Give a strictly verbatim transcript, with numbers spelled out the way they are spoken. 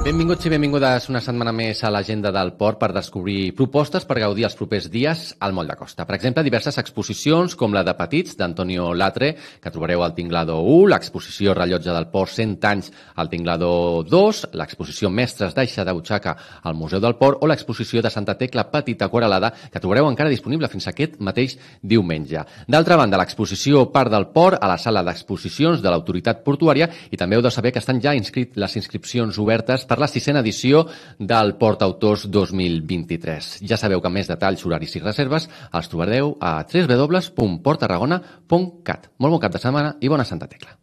Benvinguts i benvingudes una setmana més a l'agenda del port per descobrir propostes per gaudir els propers dies al Moll de Costa. Per exemple, diverses exposicions com la de Petits d'Antonio Latre, que trobareu al Tinglado u, l'exposició Rellotge del Port cent anys al Tinglado dos, l'exposició Mestres d'Aixa de Butxaca al Museu del Port o l'exposició de Santa Tecla Petita Aquarel·lada, que trobareu encara disponible fins aquest mateix diumenge. D'altra banda, l'exposició Parc del Port a la sala d'exposicions de l'Autoritat Portuària, i també heu de saber que estan ja inscrit les inscripcions obertes per la sisena edició del Port Autors dos mil vint-i-tres. Ja sabeu que més detalls, horaris i reserves els trobareu a w w w punt port tarragona punt cat. Molt bon cap de setmana i bona Santa Tecla.